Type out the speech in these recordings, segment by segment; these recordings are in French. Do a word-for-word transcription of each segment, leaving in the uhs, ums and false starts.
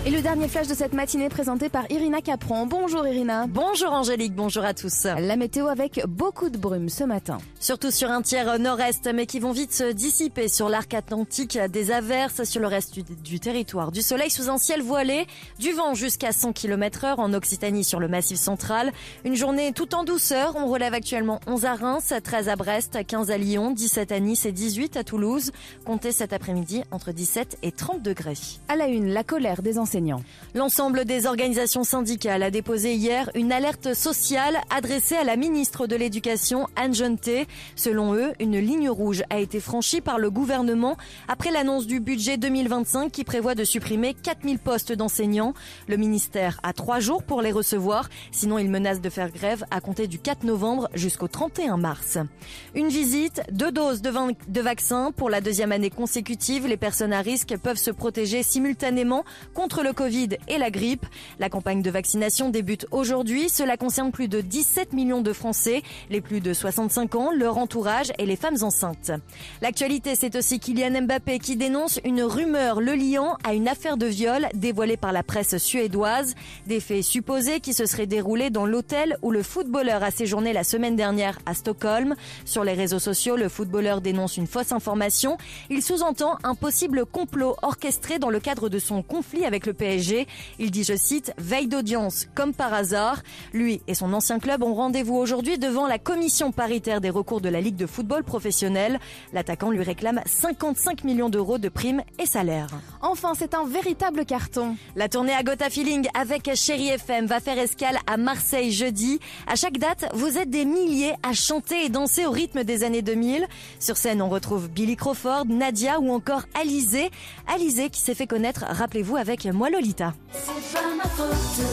Et le dernier flash de cette matinée présenté par Irina Capron. Bonjour Irina. Bonjour Angélique, bonjour à tous. La météo avec beaucoup de brume ce matin. Surtout sur un tiers nord-est, mais qui vont vite se dissiper sur l'arc atlantique. Des averses sur le reste du, du territoire. Du soleil sous un ciel voilé, du vent jusqu'à cent kilomètres heure en Occitanie sur le massif central. Une journée tout en douceur. On relève actuellement onze à Reims, treize à Brest, quinze à Lyon, dix-sept à Nice et dix-huit à Toulouse. Comptez cet après-midi entre dix-sept et trente degrés. À la une, la colère des enseignants. L'ensemble des organisations syndicales a déposé hier une alerte sociale adressée à la ministre de l'Éducation, Anne Genetet. Selon eux, une ligne rouge a été franchie par le gouvernement après l'annonce du budget deux mille vingt-cinq qui prévoit de supprimer quatre mille postes d'enseignants. Le ministère a trois jours pour les recevoir, sinon il menace de faire grève à compter du quatre novembre jusqu'au trente et un mars. Une visite, deux doses de, vin- de vaccins pour la deuxième année consécutive. Les personnes à risque peuvent se protéger simultanément contre le Covid et la grippe. La campagne de vaccination débute aujourd'hui. Cela concerne plus de dix-sept millions de Français, les plus de soixante-cinq ans, leur entourage et les femmes enceintes. L'actualité, c'est aussi Kylian Mbappé qui dénonce une rumeur le liant à une affaire de viol dévoilée par la presse suédoise. Des faits supposés qui se seraient déroulés dans l'hôtel où le footballeur a séjourné la semaine dernière à Stockholm. Sur les réseaux sociaux, le footballeur dénonce une fausse information. Il sous-entend un possible complot orchestré dans le cadre de son conflit avec le P S G. Il dit, je cite, « veille d'audience comme par hasard ». Lui et son ancien club ont rendez-vous aujourd'hui devant la commission paritaire des recours de la Ligue de football professionnel. L'attaquant lui réclame cinquante-cinq millions d'euros de primes et salaires. Enfin, c'est un véritable carton. La tournée à Gotha Feeling avec Chérie F M va faire escale à Marseille jeudi. À chaque date, vous êtes des milliers à chanter et danser au rythme des années deux mille. Sur scène, on retrouve Billy Crawford, Nadia ou encore Alizé. Alizé qui s'est fait connaître, rappelez-vous, avec Moi Lolita. C'est pas ma faute.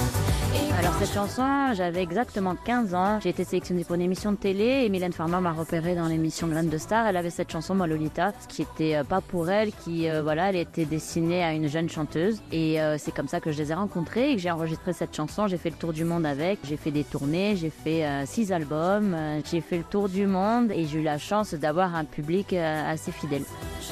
Alors cette chanson, j'avais exactement quinze ans. J'ai été sélectionnée pour une émission de télé et Mylène Farmer m'a repérée dans l'émission Graines de Star. Elle avait cette chanson, Moi Lolita, ce qui était euh, pas pour elle, qui euh, voilà, elle était destinée à une jeune chanteuse. Et euh, c'est comme ça que je les ai rencontrés et que j'ai enregistré cette chanson. J'ai fait le tour du monde avec. J'ai fait des tournées, j'ai fait euh, six albums. Euh, j'ai fait le tour du monde et j'ai eu la chance d'avoir un public euh, assez fidèle.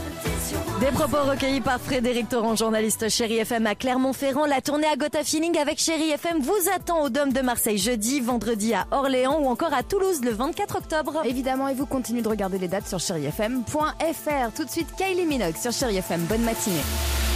Des propos recueillis par Frédéric Torrent, journaliste Chérie F M à Clermont-Ferrand. La tournée à Gotha Feeling avec Chérie F M vous attend au Dôme de Marseille jeudi, vendredi à Orléans ou encore à Toulouse le vingt-quatre octobre. Évidemment, et vous continuez de regarder les dates sur chéri f m point f r. Tout de suite, Kylie Minogue sur Chéri F M. Bonne matinée.